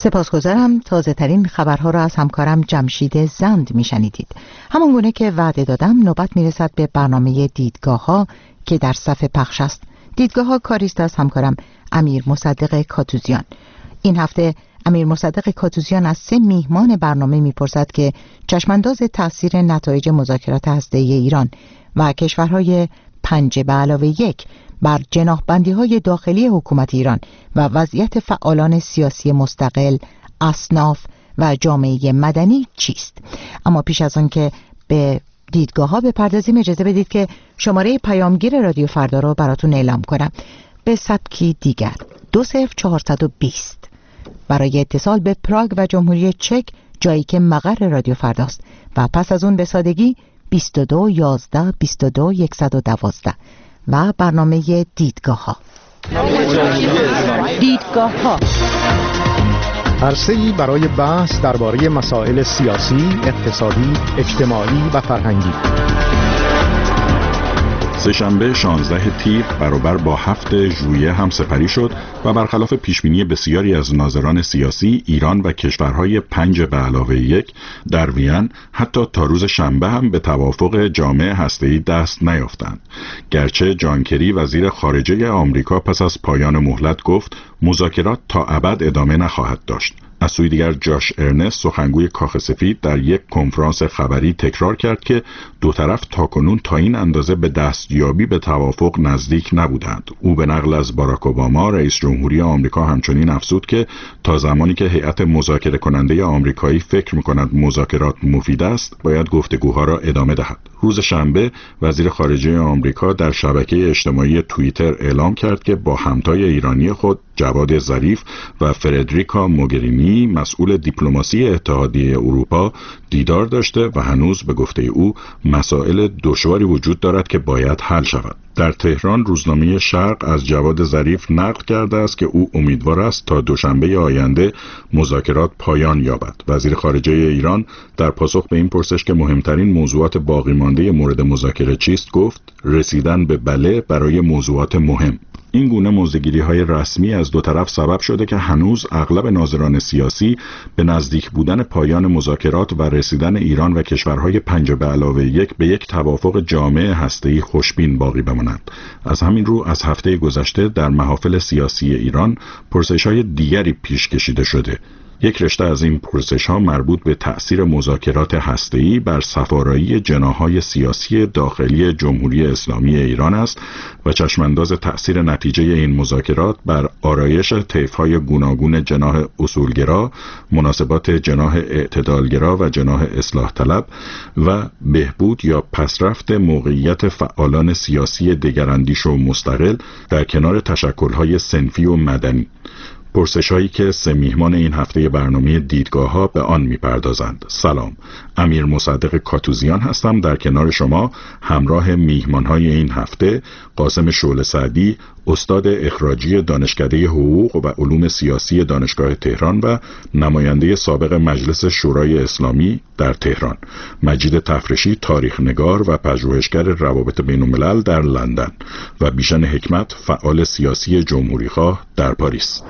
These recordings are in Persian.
سپاسگزارم. تازه ترین خبرها را از همکارم جمشید زند میشنیدید. همان گونه که وعده دادم نوبت میرسد به برنامه دیدگاه ها که در صف پخش است. دیدگاه ها کاری است از همکارم امیر مصدق کاتوزیان. این هفته امیر مصدق کاتوزیان از 3 میهمان برنامه میپرسد که چشمانداز تأثیر نتایج مذاکرات هسته‌ای ایران و کشورهای 5+1 بر جناح‌بندی‌های داخلی حکومت ایران و وضعیت فعالان سیاسی مستقل، اصناف و جامعه مدنی چیست. اما پیش از آن که به دیدگاه‌ها بپردازیم اجازه بدید که شماره پیامگیر رادیو فردا رو براتون اعلام کنم به سبکی دیگر 20420 برای اتصال به پراگ و جمهوری چک، جایی که مقر رادیو فرداست، و پس از اون به سادگی 22 11 22 112 و برنامه دیدگاه ها. دیدگاه ها عرصه‌ای برای بحث درباره مسائل سیاسی، اقتصادی، اجتماعی و فرهنگی. سه‌شنبه 16 تیر برابر با 7 ژوئیه همسپری شد و برخلاف پیشبینی بسیاری از ناظران سیاسی، ایران و کشورهای 5+1 در وین حتی تا روز شنبه هم به توافق جامع هسته‌ای دست نیافتند. گرچه جان کری وزیر خارجه آمریکا پس از پایان مهلت گفت مذاکرات تا ابد ادامه نخواهد داشت. از سوی دیگر جاش ارنست سخنگوی کاخ سفید در یک کنفرانس خبری تکرار کرد که دو طرف تاکنون تا این اندازه به دستیابی به توافق نزدیک نبودند. او به نقل از باراک اوباما رئیس جمهوری آمریکا همچنین افزود که تا زمانی که هیئت مذاکره کننده آمریکایی فکر می‌کند مذاکرات مفید است، باید گفتگوها را ادامه دهد. روز شنبه وزیر خارجه آمریکا در شبکه اجتماعی توییتر اعلام کرد که با همتای ایرانی خود جواد ظریف و فردریکا موگرینی مسئول دیپلماسی اتحادیه اروپا دیدار داشته و هنوز به گفته او مسائل دشواری وجود دارد که باید حل شود. در تهران روزنامه شرق از جواد ظریف نقل کرده است که او امیدوار است تا دوشنبه آینده مذاکرات پایان یابد. وزیر خارجه ایران در پاسخ به این پرسش که مهمترین موضوعات باقی مانده مورد مذاکره چیست گفت رسیدن به بله برای موضوعات مهم. این گونه موضع‌گیری‌های رسمی از دو طرف سبب شده که هنوز اغلب ناظران سیاسی به نزدیک بودن پایان مذاکرات و رسیدن ایران و کشورهای 5+1 به یک توافق جامع هسته‌ای خوشبین باقی بمانند. از همین رو از هفته گذشته در محافل سیاسی ایران پرسش‌های دیگری پیش کشیده شده. یک رشته از این پرسش‌ها مربوط به تأثیر مذاکرات هسته‌ای بر صفارایی جناح‌های سیاسی داخلی جمهوری اسلامی ایران است و چشمانداز تأثیر نتیجه این مذاکرات بر آرایش طیف‌های گوناگون جناح اصولگرا، مناسبات جناح اعتدالگرا و جناح اصلاح طلب و بهبود یا پسرفت موقعیت فعالان سیاسی دگراندیش و مستقل در کنار تشکل‌های صنفی و مدنی. پرسش‌هایی که 3 میهمان این هفته برنامه دیدگاه‌ها به آن می‌پردازند. سلام، امیر مصدق کاتوزیان هستم در کنار شما همراه میهمان‌های این هفته قاسم شعله سعدی، استاد اخراجی دانشکده حقوق و علوم سیاسی دانشگاه تهران و نماینده سابق مجلس شورای اسلامی در تهران، مجید تفرشی تاریخ‌نگار و پژوهشگر روابط بین‌الملل در لندن و بیژن حکمت فعال سیاسی جمهوری‌خواه در پاریس.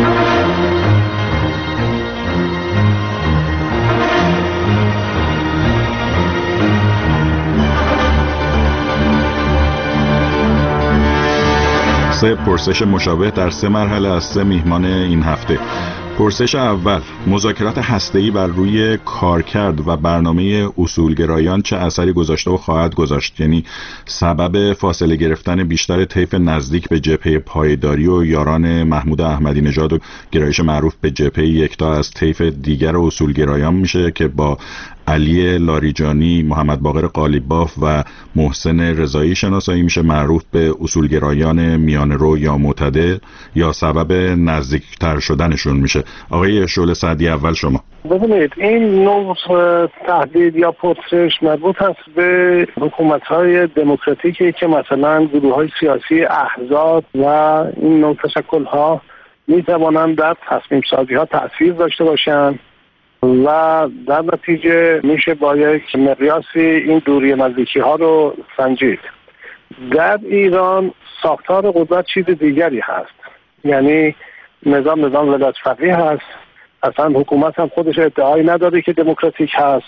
سه پرسش مشابه در 3 مرحله از 3 میهمان این هفته. پرسش اول، مذاکرات هسته‌ای بر روی کارکرد و برنامه اصولگرایان چه اثری گذاشته و خواهد گذاشت؟ یعنی سبب فاصله گرفتن بیشتر طیف نزدیک به جبهه پایداری و یاران محمود احمدی نژاد و گرایش معروف به جبهه یکتا از طیف دیگر اصولگرایان میشه که با علی لاریجانی، محمد باقر قالیباف و محسن رضایی شناسایی میشه، معروف به اصولگرایان میانه‌رو یا معتدل، یا سبب نزدیکتر شدنشون میشه؟ آقای شعله سعدی اول شما. ببینید این نوع تهدید یا پرسش مربوط است به حکومت‌های دموکراتیکی که مثلا گروه‌های سیاسی، احزاب و این نوع تشکل‌ها می‌توانند در تصمیم سازی‌ها تأثیر داشته باشند و در نتیجه میشه با یک مقیاسی این دوری نزدیکی ها رو سنجید. در ایران ساختار قدرت چیز دیگری هست، یعنی نظام ولایت فقیه هست اصلا حکومت هم خودش ادعایی نداره که دموکراتیک هست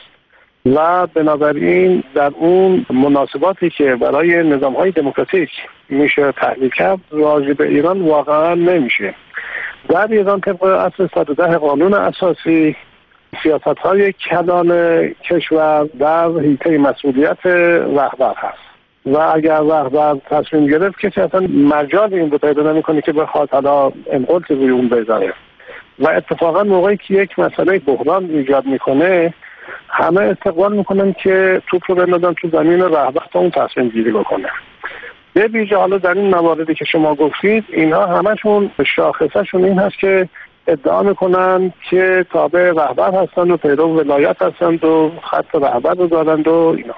و بنابراین در اون مناسباتی که برای نظام‌های دموکراتیک میشه تحلیل کرد راجع به ایران واقعا نمیشه. در ایران طبق اصل 110 قانون اساسی سیاست‌های کلان کشور در حیطه مسئولیت رهبر هست و اگر رهبر تصمیم گرفت کسی اصلا مجال این رو پیدا نمی‌کنه که بخواد حالا انقلت روی اون بذاره و اتفاقا موقعی که یک مسئله بحران ایجاد میکنه همه استقبال میکنن که توپ رو بندازن تو زمین رهبر تا اون تصمیم گیری بکنه. به ویژه حالا در این مواردی که شما گفتید اینها همشون شاخصشون این هست که ادعا میکنن که تابع رهبر هستند و پیرو ولایت هستند و خط رهبر رو دارند و اینا.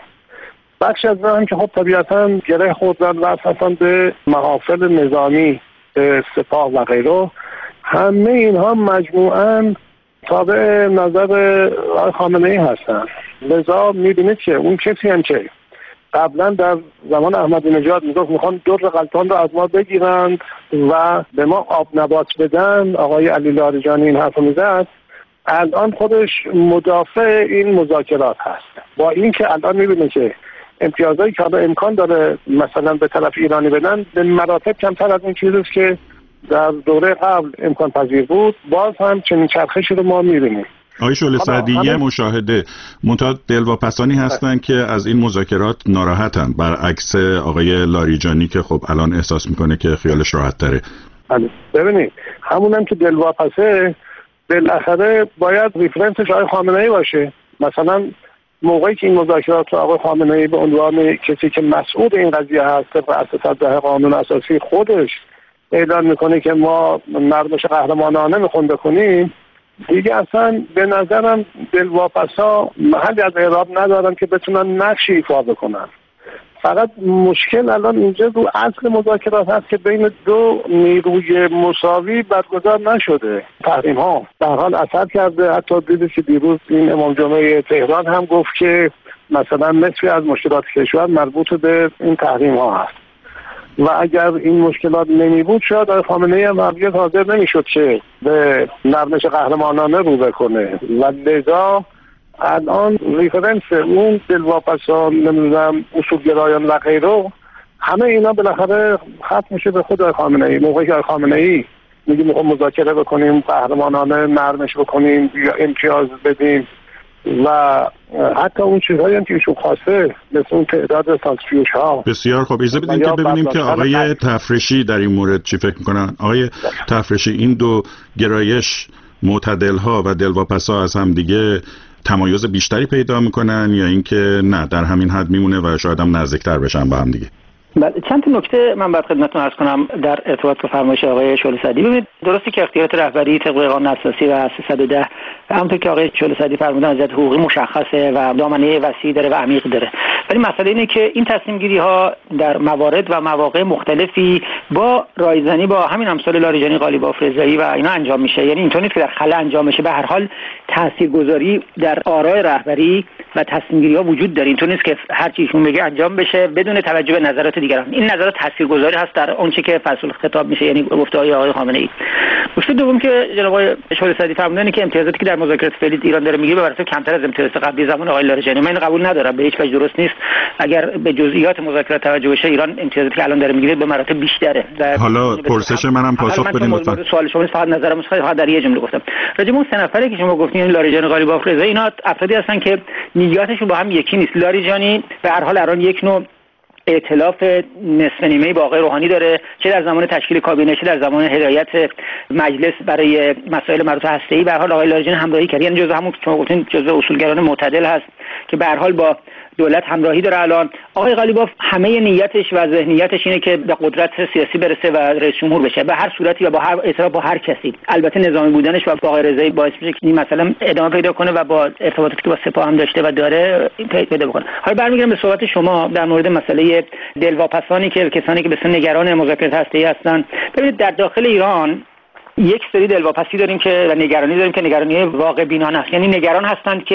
بخش از هم که خب طبیعتا گره خوردن و هستند به محافل نظامی، به سپاه و غیره، همه اینها مجموعاً تابع نظر خامنه‌ای هستند. لذا میبینید که اون کسی هم که قبلا در زمان احمدی نژاد میگفت میخوان در غلطان رو از ما بگیرند و به ما آب نبات بدن، آقای علی لاریجانی این حرف میزد، الان خودش مدافع این مذاکرات هست. با این که الان میبینه که امتیازایی که امکان داره مثلا به طرف ایرانی بدن به مراتب کمتر از اون چیزیست که در دوره قبل امکان پذیر بود، باز هم چنین چرخشی رو ما می‌بینیم. آقای شعله سعدی یه مشاهده منتها دلواپسانی هستن که از این مذاکرات ناراحتن، برعکس آقای لاریجانی که خب الان احساس میکنه که خیالش راحت تره. ببینید همونم که دلواپسه بالاخره باید ریفرنسش آقای خامنه‌ای باشه. مثلا موقعی که این مذاکرات رو آقای خامنه‌ای به عنوان کسی که مسئول این قضیه هست و اساس 110 قانون اساسی خودش اعلان میکنه که ما نرمش قهرمانانه میخوام بکنیم، دیگه اصلا به نظرم دلواپسا محلی از اعراب ندارن که بتونن نقشی ایفا بکنن. فقط مشکل الان اینجا رو اصل مذاکرات هست که بین دو نیروی مساوی برگزار نشده. تحریم ها در حال اثر کرده. حتی دیدید که دیروز این امام جمعه تهران هم گفت که مثلا نصفی از مشکلات کشور مربوط به این تحریم ها هست و اگر این مشکلات نمی بود شاید آقای خامنه‌ای هم هرگز حاضر نمیشد که به نرمش قهرمانانه رو بکنه و لذا الان ریفرنس اون دلواپسان نمیدونم اصولگرایان و غیره همه اینا بالاخره ختم میشه به خود آقای خامنه‌ای. موقعی که آقای خامنه‌ای میگه میخوام مذاکره بکنیم، قهرمانانه نرمش بکنیم یا امتیاز بدیم و حتی اون چیزهایی هم که ایشون خواسته مثل اون تعداد سانتریفیوژ ها. بسیار خوب، اجازه بدین که ببینیم که آقای تفریشی در این مورد چی فکر میکنن. آقای تفریشی، این دو گرایش معتدل ها و دلواپسا از هم دیگه تمایز بیشتری پیدا میکنن یا اینکه نه در همین حد میمونه و شاید هم نزدیکتر بشن با هم دیگه؟ چند تا نکته من باید خدمتتون عرض کنم در ارتباط با فرمایش آقای شعله سعدی. ببینید درسته که اختیارات رهبری طبق قانون اساسی و 310 همونطور که آقای شعله سعدی فرمودن از جهت حقوقی مشخصه و دامنه وسیع داره و عمیق داره، ولی مسئله اینه که این تصمیم گیری ها در موارد و مواقع مختلفی با رایزنی با همین امثال لاریجانی، قالیباف، رضایی و اینا انجام میشه. یعنی اینطور نیست که در خلا انجام بشه. به هر حال تاثیرگذاری در آرای رهبری و تصمیم گیری ها وجود داره. اینطور نیست که هر چی ایشون بگه انجام بشه بدون توجه به نظرات دیگران. این نظرات تاثیرگذاری هست در اون چیزی که فصل خطاب میشه، یعنی گفته‌های آقای خامنه‌ای. نکته دوم که جناب آقای شعله سعدی فرمودن که امتیازاتی که در مذاکرات فعلی ایران داره میگیره به مراتب کمتر از امتیازات قبلی زمان آقای لاریجانی. من قبول ندارم، به هیچ وجه درست نیست. اگر به جزئیات مذاکرات توجه بشه ایران امتیازاتی که الان داره میگیره به مراتب بیشتره. حالا پرسش منم پاسخ بدین لطفا. سوال شما فقط نظرم فقط در یه جمله گفتم. راجع به اون سه نفری که شما گفتین لاریجانی، قالیباف، رضایی، اینا افرادی هستن که نیاتشون با هم یکی نیست. لاریجانی به هر حال الان یک نوع ائتلاف نصف نیمه‌ای با آقای روحانی داره، چه در زمان تشکیل کابینه چه در زمان هدایت مجلس برای مسائل مربوط به هسته‌ای. به هر حال آقای لاریجانی همراهی کرد، یعنی جزء همون که شما گفتین جزء اصولگران معتدل هست که به هر حال با دولت همراهی داره. الان آقای قالیباف همه نیتش و ذهنیتش اینه که به قدرت سیاسی برسه و رئیس جمهور بشه به هر صورتی و با هر اعتراف با هر کسی. البته نظامی بودنش و با آقای رضایی باعث میشه که این مثلا ادامه پیدا کنه و با ارتباطاتی که با سپاه هم داشته و داره پیدا بکنه. حالا برمیگردم به صحبت شما در مورد مسئله دلواپسانی که کسانی که به سن نگران مذاکرات هسته‌ای هستن. ببینید در داخل ایران یک سری دلواپسی داریم که و نگرانی داریم که نگرانی واقع بینانه است. یعنی نگران هستند که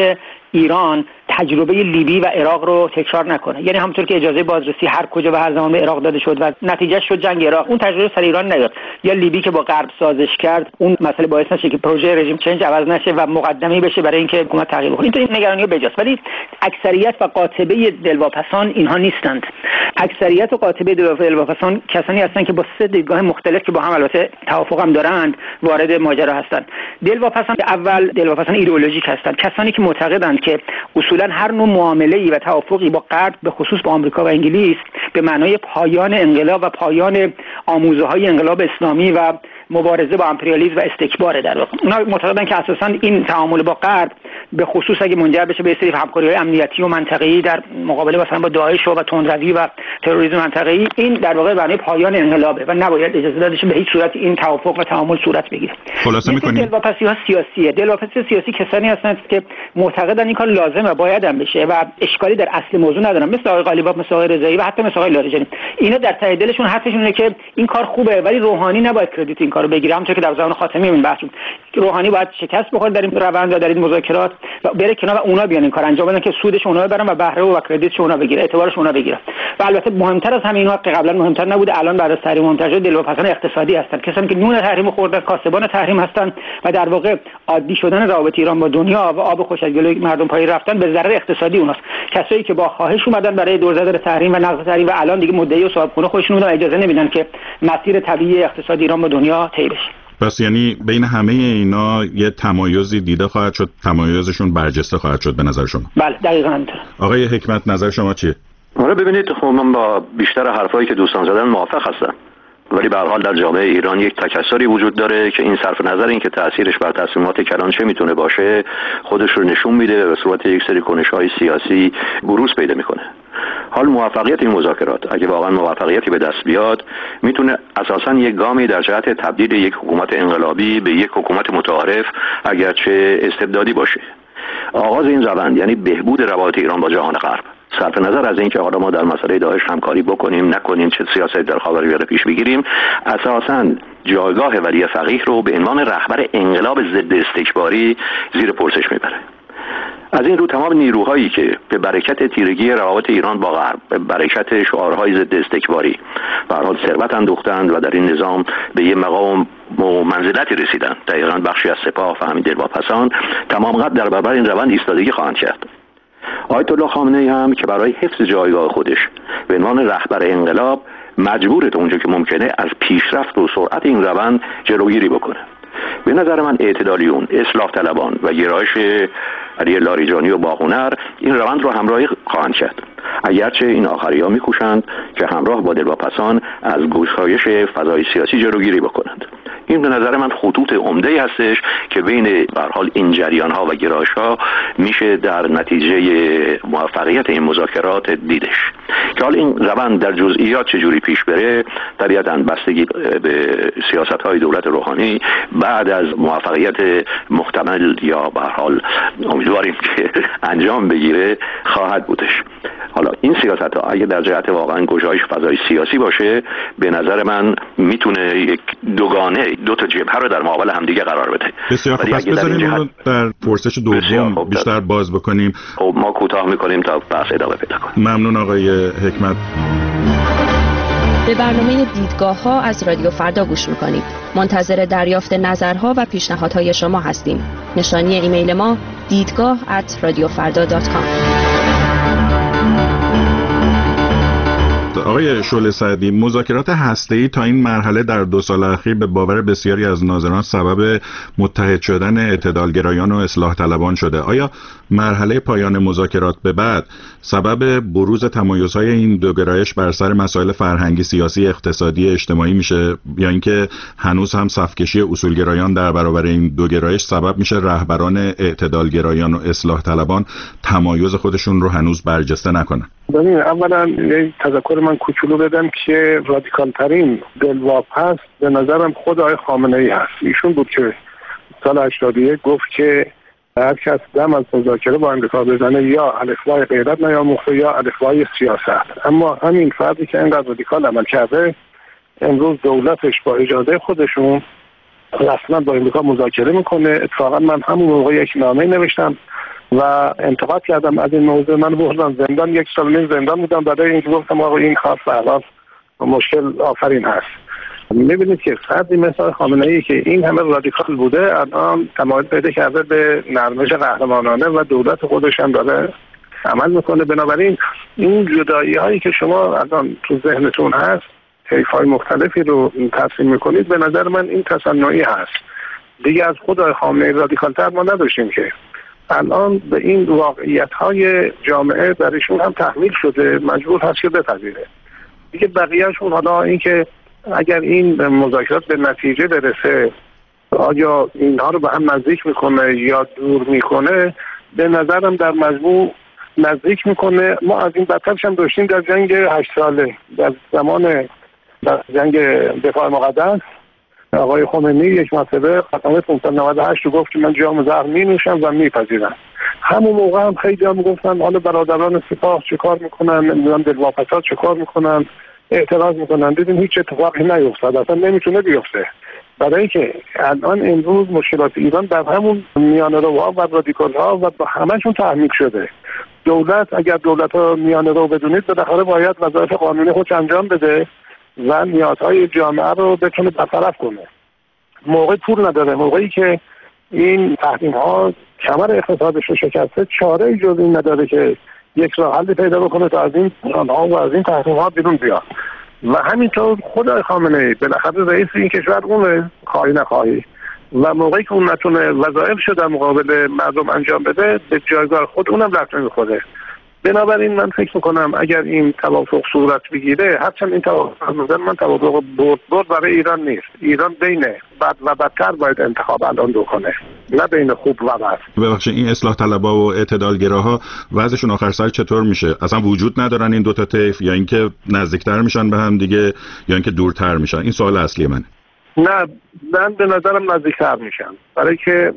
ایران تجربه لیبی و عراق رو تکرار نکنه. یعنی همونطور که اجازه بازرسی هر کجا و هر زمان به عراق داده شد و نتیجه شد جنگ عراق، اون تجربه سر ایران نیاد. یا لیبی که با غرب سازش کرد، اون مسئله باعث نشه که پروژه رژیم چنج عوض نشه و مقدمه‌ای بشه برای اینکه حکومت تغییر بکنه. این نگرانی‌ها بجاست، ولی اکثریت و قاطبه دلواپسان اینها نیستند. اکثریت و قاطبه دلواپسان کسانی هستند که با سه دیدگاه مختلف که با هم البته توافق هم دارند وارد ماجرا هستند. دلواپسان اول دلواپسان ایدئولوژیک هستند، کسانی که معتقدند که اصولا هر نوع معامله‌ای و توافقی با غرب به خصوص با آمریکا و انگلیس به معنای پایان انقلاب و پایان آموزه‌های انقلاب اسلامی و مبارزه با امپریالیسم و استکبار در واقع. اونا معتقدن که اساساً این تعامل با غرب به خصوص اگه منجر بشه به سری همکاری‌های امنیتی و منطقه‌ای در مقابله مثلا با داعش و تندروی و تروریسم منطقه‌ای، این در واقع معنی پایان انقلابه و نباید اجازه داده شه به هیچ صورت این توافق و تعامل صورت بگیره. خلاصه می‌کنیم دلواپسی‌ها سیاسیه. دلواپسی سیاسی کسانی هستند که معتقدن این کار لازمه و باید هم بشه و اشکالی در اصل موضوع ندارن، مثل آقای غالیباف، مثل آقای رضایی و حتی مثل آقای لاریجانی. اینا در ته دلشون حرفشون اینه که این کار خوبه، ولی روحانی نباید کردیت این کارو بگیره. همونطور که در زمان خاتمی این بحث بود، روحانی باید شکست بخوره در این روند و در این مذاکرات و بره کنار و اونا بیان این کار انجام بدن که سودش اونا ببرن و بهره و کردیتش اونا بگیره، اعتبارش اونا بگیره. و البته مهمتر از همه اینا که قبلا مهمتر نبوده، الان بعد از تحریم مهمتر شده، دلواپسان اقتصادی هستن، کسانی که نون تحریم خوردن، کاسبان تحریم هستن و در واقع عادی شدن روابط ایران با دنیا و آب خوش از گلوی مردم پای رفتن به ضرر اقتصادی اوناست. کسایی که با خواهش اومدن برای دور زدن تحریم و نقض تحریم و الان دیگه مدعی و صاحبخونه خودشون رو اجازه نمیدن که مسیر طبیعی اقتصادی ایران با دنیا طی بشه. پس یعنی بین همه اینا یه تمایزی دیده خواهد شد، تمایزشون برجسته خواهد شد به نظر شما؟ بله دقیقاً همینطوره. آقای حکمت نظر شما چیه؟ آره ببینید، خب من با بیشتر حرفایی که دوستان زدن موافق هستم، ولی به هر حال در جامعه ایران یک تکثری وجود داره که این صرف نظر این که تأثیرش بر تصمیمات کلان چه میتونه باشه خودش رو نشون میده و به صورت یک سری کنش‌های سیاسی بروز پیدا میکنه. حال موفقیت این مذاکرات اگه واقعا موفقیتی به دست بیاد میتونه اساساً یک گامی در جهت تبدیل یک حکومت انقلابی به یک حکومت متعارف اگرچه استبدادی باشه. آغاز این روند یعنی بهبود روابط ایران با جهان غرب، صرف نظر از اینکه حالا ما در مسئله داعش همکاری بکنیم نکنیم، چه سیاست در خاورمیانه پیش بگیریم، اساساً جایگاه ولی فقیه رو به عنوان رهبر انقلاب ضد استکباری زیر پرسش میبره. از این رو تمام نیروهایی که به برکت تیرگی روابط ایران با غرب، به برکت شعارهای ضد استکباری به هر حال ثروت اندوختند و در این نظام به یه مقام و منزلتی رسیدند، دقیقاً بخشی از سپاه و همین دلواپسان، تمام قد در برابر این روند ایستادگی خواهند کرد. آیت الله خامنه‌ای هم که برای حفظ جایگاه خودش به عنوان رهبر انقلاب مجبوره تا اونجا که ممکنه از پیشرفت و سرعت این روند جلوگیری بکنه. به نظر من اعتدالیون، اصلاح طلبان و گرایش علی لاریجانی و باهنر این روند رو همراهی خواهند کرد، اگرچه این آخری‌ها می‌کوشند که همراه با دلواپسان از گشایش فضای سیاسی جلوگیری بکنند. این به نظر من خطوط عمده‌ای هستش که بین به هر حال این جریان‌ها و گرایش‌ها میشه در نتیجه موفقیت این مذاکرات دیدش. که حال این روند در جزئیات چجوری پیش بره طبیعتاً بستگی به سیاست‌های دولت روحانی بعد از موفقیت محتمل یا به هر حال امیدواریم که انجام بگیره خواهد بودش. حالا این سیاست‌ها اگه در جهت واقعا گشایش فضای سیاسی باشه به نظر من میتونه یک دوگانه دو تا جبهه رو در مقابل همدیگه قرار بده. بسیار خوب، پس بذاریم اون رو در پرسش دوم بیشتر باز بکنیم. خب ما کوتاه میکنیم تا بحث ادامه پیدا کنه. ممنون آقای حکمت. به برنامه دیدگاه‌ها از رادیو فردا گوش میکنید. منتظر دریافت نظرها و پیشنهادهای شما هستیم. نشانی ایمیل ما deedgah@radiofarda.com. آقای شعله سعدی، مذاکرات هسته‌ای تا این مرحله در 2 سال اخیر به باور بسیاری از ناظران سبب متحد شدن اعتدالگرایان و اصلاح طلبان شده. آیا مرحله پایان مذاکرات به بعد سبب بروز تمایزهای این دو گرایش بر سر مسائل فرهنگی، سیاسی، اقتصادی، اجتماعی میشه، یا اینکه هنوز هم صفکشی اصولگرایان در برابر این دو گرایش سبب میشه رهبران اعتدالگرایان و اصلاح طلبان تمایز خودشون رو هنوز برجسته نکنن؟ ببین، اولا یک تذکر من کوچولو بدم که رادیکال ترین دلواپس به نظرم خود آقای خامنه‌ای هست. ایشون بود که سال 81 گفت که هر کس دم از مذاکره با امریکا بزنه یا الفبای غیرت نیاموخته یا الفبای سیاست. اما همین فردی که اینقدر رادیکال عمل کرده امروز دولتش با اجازه خودشون رسما با امریکا مذاکره میکنه. اتفاقا من همون موقع یک نامه نوشتم و انتقاد کردم از این موضوع. من بردم زندان، 1 سال و نیم زندان بودم برای اینکه گفتم آقا این خاص الان مشکل آفرین هست. میبینید که فردی مثل خامنه‌ای که این همه رادیکال بوده الان تمایل پیدا کرده به نرمش قهرمانانه و دولت خودش هم داره عمل میکنه. بنابراین این جدایی هایی که شما الان تو ذهنتون هست، طیف‌های مختلفی رو ترسیم میکنید، به نظر من این تصنعی هست. دیگه از خود خامنه‌ای رادیکال‌تر ما نداشتیم که الان به این واقعیت‌های جامعه در ایشون هم تحمیل شده، مجبور هست که بپذیره. دیگه بقیه‌شون حالا اینکه اگر این مذاکرات به نتیجه برسه آیا اینها رو به هم نزدیک میکنه یا دور میکنه، به نظرم در مجموع نزدیک میکنه. ما از این بدترش هم داشتیم در جنگ 8 ساله، در زمان در جنگ دفاع مقدس آقای خمینی یک مرتبه خاتمه 598 رو گفت که من جام زهر می نوشم و میپذیرم. همون موقع هم خیلی هم گفتن حالا برادران سپاه چه کار میکنن، نمیدونم دلواپسات چه کار میکنن، اعتراض میکنن. دیدیم هیچ اتفاقی نیفتاد، اصلا نمیتونه بیفته. برای اینکه الان امروز مشکلات ایران در همون میانه‌روها و رادیکال‌ها و با همه‌شون تحمیل شده. دولت اگر دولت‌ها میانه‌رو بدونید بالاخره باید وظایف قانونی خودش انجام بده و نیازهای جامعه رو بتونه برطرف کنه. موقع پول نداره، موقعی که این تحریم‌ها کمر اقتصادش رو شکسته، چاره‌ای جز این نداره که یک راه حل پیدا بکنه تا از این بحران‌ها و از این تحریم‌ها بیرون بیاد. و همینطور خود خامنه‌ای بالاخره رئیس این کشور اونه، خواهی نخواهی، و موقعی که اون نتونه وظایفشو در مقابل مردم انجام بده به جایگاه خود اونم رفت می‌خوره. بنابراین من فکر میکنم اگر این توافق صورت بگیره، هرچند این توافق من توافق برد برای ایران نیست. ایران بین بد و بدتر باید انتخاب الان کنه، نه بین خوب و بد. ببخشید این اصلاح طلبها و اعتدالگراها وضعشون آخر سر چطور میشه؟ اصلا وجود ندارن این دو تا طیف، یا اینکه نزدیکتر میشن به هم دیگه یا اینکه دورتر میشن؟ این سوال اصلی منه. نه، من به نظرم نزدیکتر میشن، برای که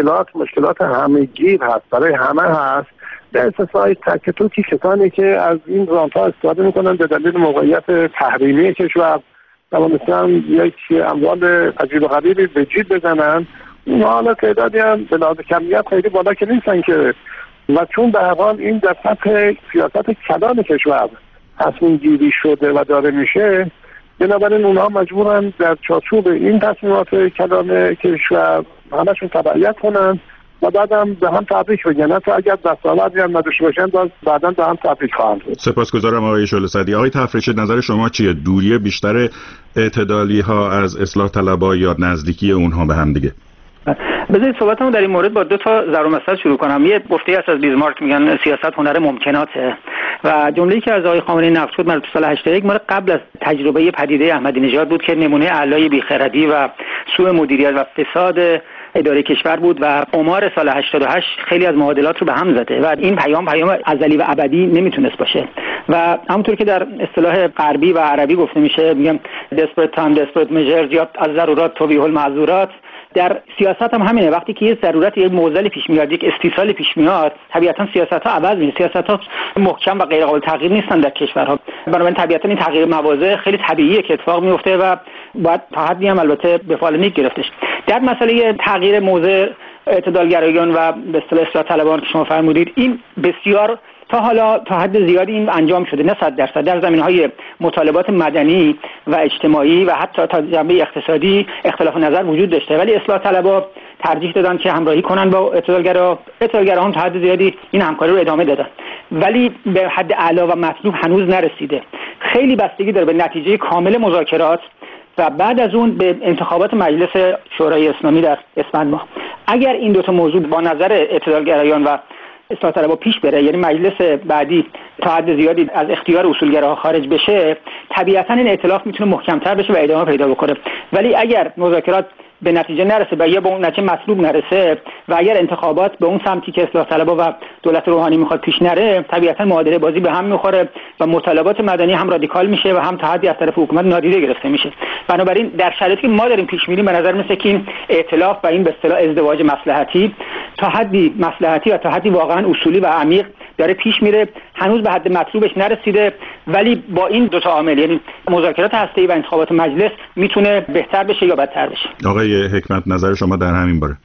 مشکلات همه‌گیر هست، برای همه هست، به استثنای تک توکی کسانی که از این رانت‌ها استفاده میکنن به دلیل موقعیت تحریمی کشور و مثلا یک اموال عجیب و غریبی به جیب بزنن. اونها حالا تعدادی هم به لحاظ کمیت خیلی بالا که نیستن که، و چون به هر حال این در سطح سیاست کلان کشور تصمیم گیری شده و داره میشه، بنابراین اونها مجبورن در چارچوب این تصمیمات کلان کشور همشون تبعیت کنن و بعدم به هم تبریک بگن. حتی اگر دستاوردی هم نداشته باشن بعداً به هم تبریک خواهند بود. سپاسگزارم آقای شعله صدی. آقای تفریشی، نظر شما چیه؟ دوری بیشتر اعتدالی ها از اصلاح طلبها یا نزدیکی اونها به هم دیگه؟ بذارید صحبتمو در این مورد با 2 تا ضرب المثل شروع کنم. یه گفته است از بیزمارک، میگن سیاست هنر ممکناته، و جمله‌ای که از آقای خامنه‌ای نقل شد مربوط به سال 81 مال قبل از تجربه پدیده احمدی نژاد بود که نمونه اعلای بیخردی و سوء مدیریت و فساد اداره کشور بود و آمار سال 88 خیلی از معادلات رو به هم زده و این پیام ازلی و ابدی نمیتونست باشه. و همونطور که در اصطلاح غربی و عربی گفته میشه، میگم desperate time desperate measures، یا از ضرورات توبیح المعذورات. در سیاست هم همینه، وقتی که یه ضرورت، یه معضل پیش میاد، یک استیصال پیش میاد، طبیعتا سیاست‌ها عوض میشه. سیاست‌ها محکم و غیر قابل تغییر نیستن در کشورها. بنابراین طبیعتا این تغییر مواضع خیلی طبیعیه که اتفاق میفته و باید تا حدی هم البته به فعال نیک گرفتش. در مسئله تغییر موضع اعتدالگرایان و به اصطلاح اصلاح طلبان که شما فرمودید، این بسیار تا حالا تا حد زیادی این انجام شده، نه 100% در زمینه‌های مطالبات مدنی و اجتماعی و حتی تا جنبه اقتصادی اختلاف نظر وجود داشته، ولی اصلاح طلبها ترجیح دادن که همراهی کنن با اعتدالگرا هم تا حد زیادی این همکاری رو ادامه دادن، ولی به حد اعلی و مطلوب هنوز نرسیده. خیلی بستگی داره به نتیجه کامل مذاکرات و بعد از اون به انتخابات مجلس شورای اسلامی در اسفند ماه. اگر این 2 تا موضوع با نظر اعتدالگرایان و اصلاح طلبها پیش بره، یعنی مجلس بعدی تا حد زیادی از اختیار اصولگراها خارج بشه، طبیعتا این ائتلاف میتونه محکم‌تر بشه و ادامه پیدا بکنه. ولی اگر مذاکرات به نتیجه نرسه و یا به اون نتیجه مطلوب نرسه و اگر انتخابات به اون سمتی که اصلاح طلبها و دولت روحانی میخواد پیش نره، طبیعتا معادله بازی به هم میخوره و مطالبات مدنی هم رادیکال میشه و هم تا حدی از طرف حکومت نادیده گرفته میشه. بنابراین در شرایطی که ما داریم پیش میریم، به نظر میسه که این ائتلاف و این به اصطلاح ازدواج مصلحتی تا حدی مصلحتی و تا حدی واقعا اصولی و عمیق داره پیش میره. هنوز به حد مطلوبش نرسیده، ولی با این 2 تا عامل، یعنی مذاکرات هسته‌ای و انتخابات مجلس، میتونه بهتر بشه یا بدتر بشه. آقای حکمت، نظر شما در همین باره؟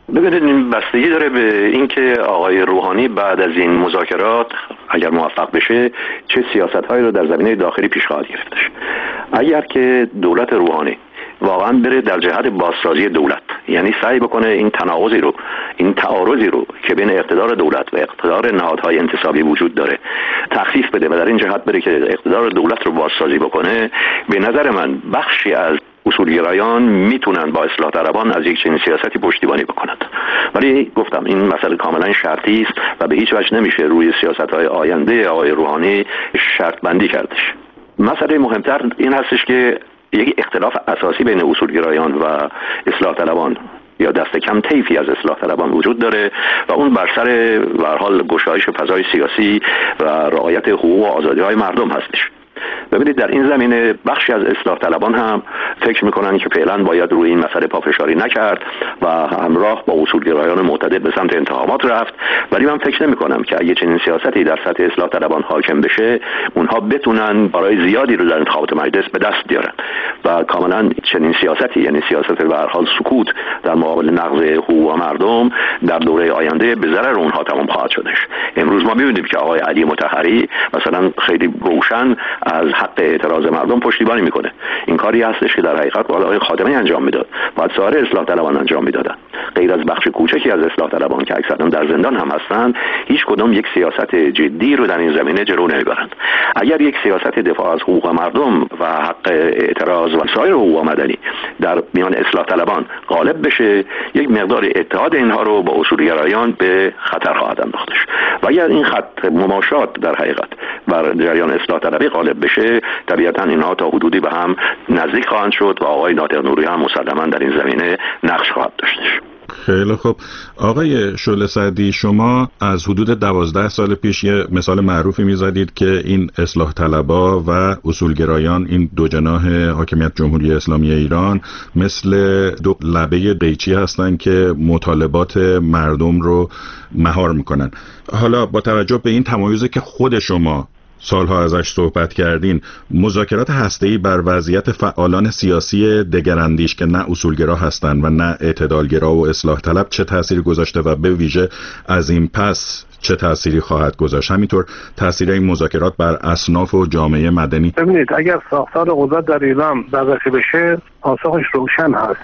ببینید این بستگی داره به اینکه آقای روحانی بعد از این مذاکرات اگر موفق بشه چه سیاست‌هایی رو در زمینه داخلی پیش خواهد گرفتش. اگر که دولت روحانی واقعا بره در جهت بازسازی دولت، یعنی سعی بکنه این تناقضی رو، این تعارضی رو که بین اقتدار دولت و اقتدار نهادهای انتصابی وجود داره تخفیف بده و در این جهت بره که اقتدار دولت رو بازسازی بکنه، به نظر من بخشی از اصولگرایان میتونن با اصلاح طلبان از یک چنین سیاستی پشتیبانی بکنند. ولی گفتم این مسئله کاملا شرطی است و به هیچ وجه نمیشه روی سیاست‌های آینده آقای روحانی شرط بندی کردش. مسئله مهمتر این هستش که یک اختلاف اساسی بین اصولگرایان و اصلاح طلبان یا دست کم طیفی از اصلاح طلبان وجود داره و اون بر سر به هر حال گشایش فضای سیاسی و رعایت حقوق و آزادی‌های مردم هستش. ببینید در این زمینه بخشی از اصلاح طلبان هم فکر میکنن که فعلا باید روی این مسئله پافشاری نکرد و همراه با اصولگرایان معتدل به سمت انتخابات رفت، ولی من فکر نمیکنم که اگه چنین سیاستی در سطح اصلاح طلبان حاکم بشه اونها بتونن برای زیادی رو در انتخابات مجلس به دست بیارن و کاملا چنین سیاستی، یعنی سیاست به هر حال سکوت در مقابل نقض حقوق مردم، در دوره آینده به ضرر اونها تمام خواهد شدش. امروز ما می‌بینیم که آقای علی مطهری مثلا خیلی روشن از حق اعتراض مردم پشتیبانی میکنه. این کاری هستش که در حقیقت باید آقای خاتمی انجام میداد، باید سایر اصلاح طلبان انجام میدادن. غیر از بخش کوچکی از اصلاح طلبان که اکثرا در زندان هم هستند، هیچ کدام یک سیاست جدی رو در این زمینه جلو نمیبرند. اگر یک سیاست دفاع از حقوق مردم و حق اعتراض و سایر حقوق مدنی در میان اصلاح طلبان غالب بشه، یک مقدار اتحاد اینها رو با اصولگرایان به خطر خواهد انداختش. و اگر این خط مماشات در حقیقت بر جریان اصلاح طلبی غالب بشه، طبیعتا اینها تا حدودی به هم نزدیک خواهند شد و آقای ناطق نوری هم مسلماً در این زمینه نقش خواهد داشتش. خیلی خوب. آقای شعله سعدی، شما از حدود 12 سال پیش یه مثال معروفی میزدید که این اصلاح طلبا و اصولگرایان، این دو جناح حاکمیت جمهوری اسلامی ایران، مثل دو لبه قیچی هستن که مطالبات مردم رو مهار میکنن. حالا با توجه به این تمایزی که خود شما سالها ازش صحبت کردین، مذاکرات هسته‌ای بر وضعیت فعالان سیاسی دگراندیش که نه اصولگرا هستند و نه اعتدالگرا و اصلاح طلب چه تأثیری گذاشته و به ویژه از این پس چه تأثیری خواهد گذاشت؟ همینطور تأثیر این مذاکرات بر اصناف و جامعه مدنی. ببینید، اگر ساختار قدرت در ایران بررسی بشه پاسخش روشن هست.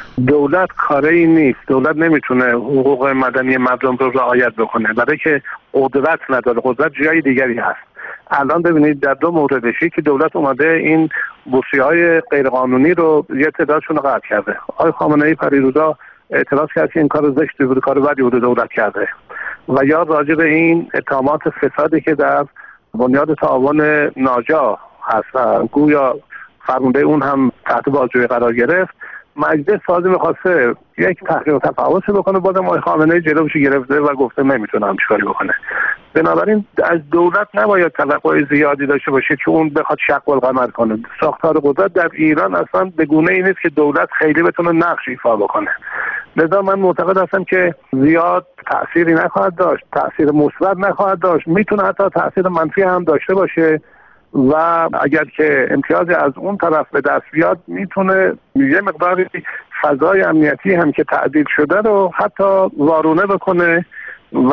دولت کاری نیست، دولت نمیتونه حقوق مدنی مردم رو رعایت بکنه برای که قدرت نداره، قدرت جای دیگری هست. الان ببینید در دو موردشی که دولت اومده این بورسیه‌های غیرقانونی رو یه تعدادشون رو قطع کرده. آقای خامنه‌ای پریروزا اعتراض کرد که این کار زشتی بود، کار بدی بود دولت کرده. و یا راجع به این اتهامات فسادی که در بنیاد تعاون ناجا هست، گویا فرمانده اون هم تحت بازجویی قرار گرفت. مجلس سازی می‌خواسته یک تحقیق و تفحص بکنه، بازم آقای خامنه‌ای جلوش گرفته و گفته نمیتونه همچین کاری بکنه. بنابراین از دولت نباید توقع زیادی داشته باشه که اون بخواد شق و القمر کنه. ساختار قدرت در ایران اصلا به گونه‌ای نیست که دولت خیلی بتونه نقش ایفا بکنه. لذا من معتقد هستم که زیاد تأثیری نخواهد داشت، تأثیر مثبت نخواهد داشت، میتونه حتی تأثیر منفی هم داشته باشه و اگر که امتیازی از اون طرف به دست بیاد میتونه یه مقداری فضای امنیتی هم که تعدیل شده رو حتی وارونه بکنه و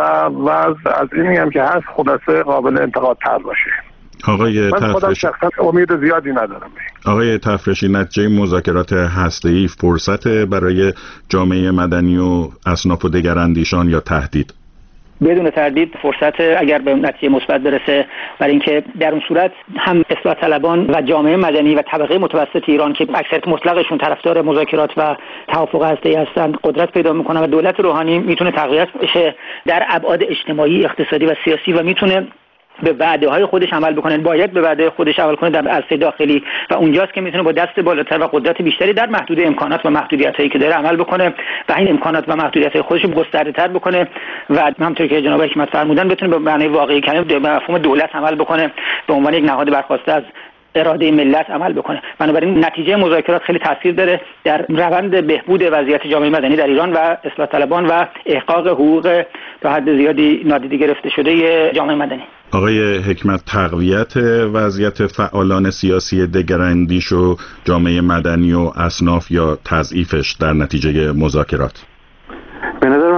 از اینی هم که هست خلاصه قابل انتقاد تر باشه. آقای من خودم شخصا امید زیادی ندارم. آقای تفرشی، نتیجه مذاکرات هسته‌ای فرصت برای جامعه مدنی و اصناف و دگراندیشان یا تهدید؟ بدون تردید فرصت اگر به نتیجه مثبت برسه، برای اینکه در اون صورت هم اصلاح طلبان و جامعه مدنی و طبقه متوسط ایران که اکثریت مطلقشون طرفدار مذاکرات و توافق هسته‌ای هستند قدرت پیدا میکنه و دولت روحانی میتونه تقویت بشه در ابعاد اجتماعی، اقتصادی و سیاسی و میتونه به وعده‌های خودش عمل بکنه. باید به وعده خودش عمل کنه در عرصه داخلی و اونجاست که میتونه با دست بالاتر و قدرت بیشتری در محدود امکانات و محدودیتایی که داره عمل بکنه و این امکانات و محدودیت‌های خودش رو گسترده‌تر بکنه و همونطور که جناب حکمت فرمودن بتونه به معنای واقعی کلمه به مفهوم دولت عمل بکنه، به عنوان یک نهاد برخواسته از اراده ملت عمل بکنه. بنابراین نتیجه مذاکرات خیلی تاثیر داره در روند بهبود وضعیت جامعه مدنی در ایران و اصلاح طلبان و احقاق حقوق تا حد زیادی نادیده گرفته شده جامعه مدنی. آقای حکمت، تقویت وضعیت فعالان سیاسی دگراندیش و جامعه مدنی و اصناف یا تضعیفش در نتیجه مذاکرات؟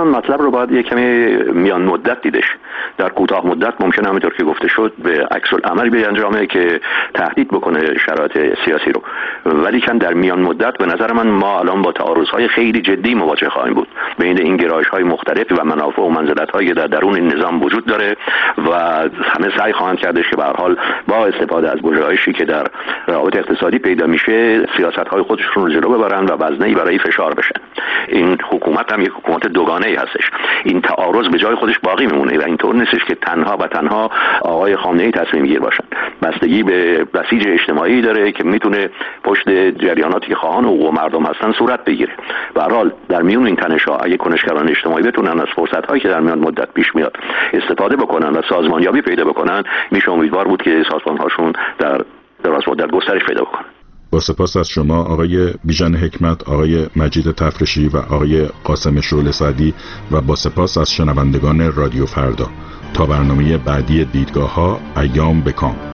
نظرم مطلب رو باید یک کمی میان مدت دیدش. در کوتاه مدت ممکنه همونطور که گفته شد به عکس العمل بیانجامه که تهدید بکنه شرایط سیاسی رو، ولی کن در میان مدت به نظر من ما الان با تعارض‌های خیلی جدی مواجه خواهیم بود بین این گرایش‌های مختلف و منافع و منزلت‌هایی که در درون این نظام وجود داره و همه سعی خواهند کردش که به هر حال با استفاده از گشایشی که در روابط اقتصادی پیدا میشه سیاست‌های خودشون رو جلو ببرن و وزنه‌ای برای فشار بشن. این حکومت هم یک حکومت دوگانه‌ای هستش. این تعارض به جای خودش باقی میمونه و اینطور نیستش که تنها آقای خامنه‌ای تصمیم گیر باشن. بستگی به بسیج اجتماعی داره که میتونه پشت جریاناتی که خواهان حقوق مردم هستن صورت بگیره. به هر حال در میون این تنش‌ها اگه کنشگران اجتماعی بتونن از فرصت‌هایی که در میان مدت پیش میاد استفاده بکنن و سازمانیابی پیدا بکنن، میشه امیدوار بود که سازمان‌هاشون در دراز مدت گسترش پیدا بکنن. با سپاس از شما آقای بیژن حکمت، آقای مجید تفرشی و آقای قاسم شعله سعدی و با سپاس از شنوندگان رادیو فردا. تا برنامه بعدی دیدگاه‌ها، ایام بکام.